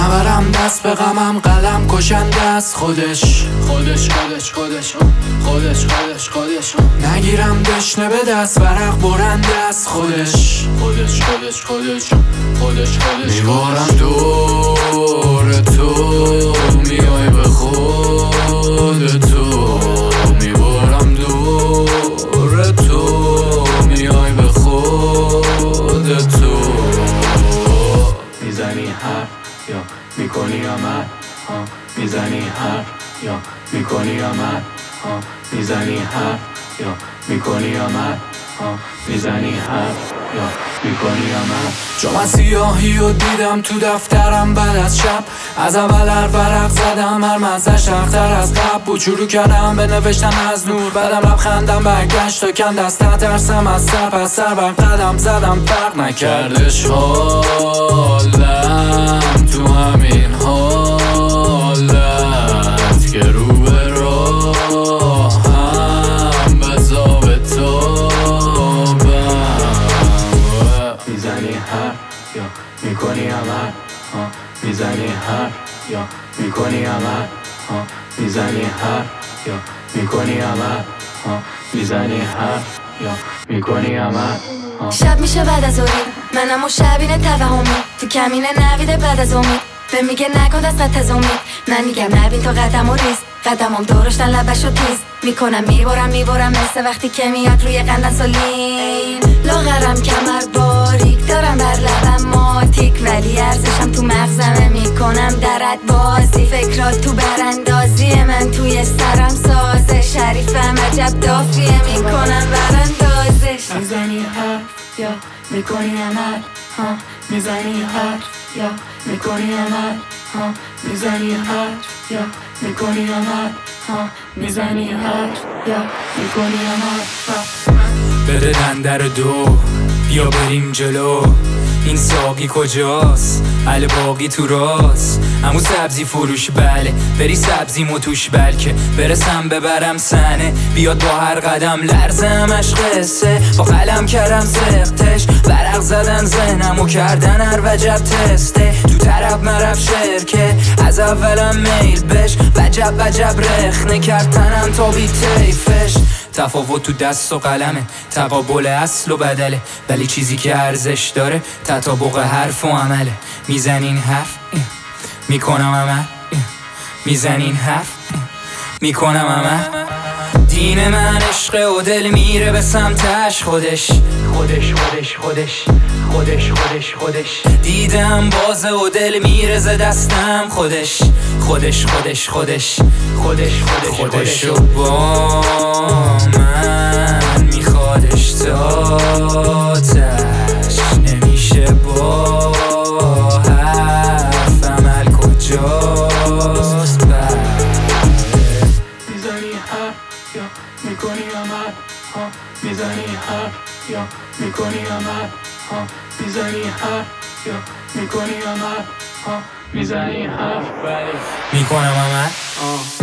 نبرم دست به غمم، قلم کشنده است خودش. نگیرم دشنه به دست، ورق برنده است خودش. میبارم دور تو، میای به خود تو. میبارم دور تو، میای به خود تو. میزنی حرف یا میکنی عمل، میزنی حرف یا میکنی عمل، میزنی حرف یا میکنی عمل، میزنی حرف یا میکنی عمل. چون من سیاهی رو دیدم تو دفترم بعد از شب، از اول هر ورق زدم، هر مزهش اختر از قبل بود. شروع کردم به نوشتن از نور، بعدم لبخندم برگشت تا کم دست نترسم از سر. پس سر بر قدم زدم، فرق نکردش حالم تو همین حالت که رو به راهم به ضابطابم. میزنی حرف یا میکنی عمل، میزنی حرف یا میکنی عمل، میزنی حرف یا میکنی عمل، میزنی حرف یا میکنی عمل. شب میشه بعد از اوری، منم و شبینه توهمی، تو کمینه نویده بعد از امید. به میگه نکن دست قد از امید، من میگم نبین تا قدم و ریز. قدمم درشتن لبشو تیز میکنم، میبرم مثل وقتی که میاد روی قندن سولین. لاغرم کمر باریک دارم بر لبم ماتیک، ولی ارزشم تو مغزمه، میکنم درت بازی. فکرات تو براندازی من توی سرم سازه، شریفم عجب دافیه، میکنم براندازش. میزنی حرف یا میکنی عمل، میزنی حرف یا میکنی عمل، میزنی حرف یا میکنی عمل، میزنی حرف یا میکنی عمل. بده دندر دو، بیا بریم جلو. این ساقی کجاست؟ باقی تو راست. همون سبزی فروش، بله بری سبزی متوش، بلکه برسم ببرم سنه. بیاد با هر قدم لرزه همش قصه، با قلم کردم سختش، ورق زدن ذهنمو کردن هر وجب تسته. تو طرف مرف شرکه، از اولم میل بش، وجب رخنه کرد تنم تا بی تیفش. تفاوت تو دست و قلمه، تقابل اصل و بدله، ولی چیزی که ارزش داره تطابق حرف و عمله. میزنین حرف میکنم عمل، میزنین حرف میکنم عمل. دین من عشق و دل میره به سمتش خودش. دیدم بازه و دل میره ز دستم خودش. خودشو با من میخوادش تا تش، نمیشه با حرف عمل کجاست. میزنی حرف یا میکنی عمل، میزنی حرف یا میکنی عمل، میزنی حرف یا میکنی عمل، میزنی حرف. میکنم عمل